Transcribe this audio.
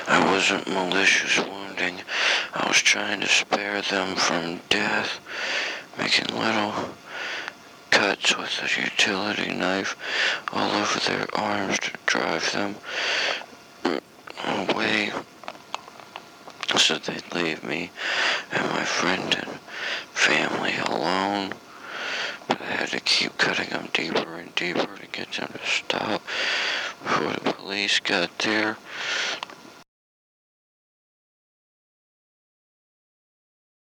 I wasn't malicious wounding. I was trying to spare them from death, making little cuts with a utility knife all over their arms to drive them away so they'd leave me and my friend and family alone. But I had to keep cutting them deeper and deeper to get them to stop before the police got there.